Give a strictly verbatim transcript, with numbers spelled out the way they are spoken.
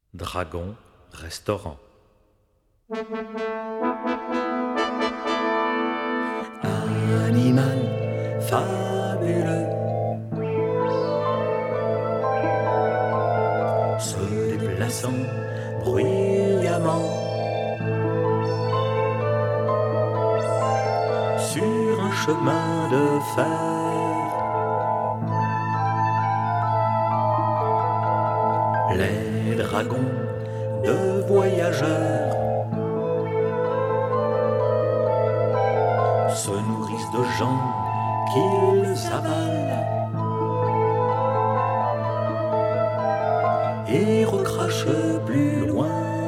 Dragon Restaurant. Animal fabuleux, se déplaçant bruyamment sur un chemin de fer. Les dragons de voyageurs se nourrissent de gens qu'ils avalent et recrachent plus loin.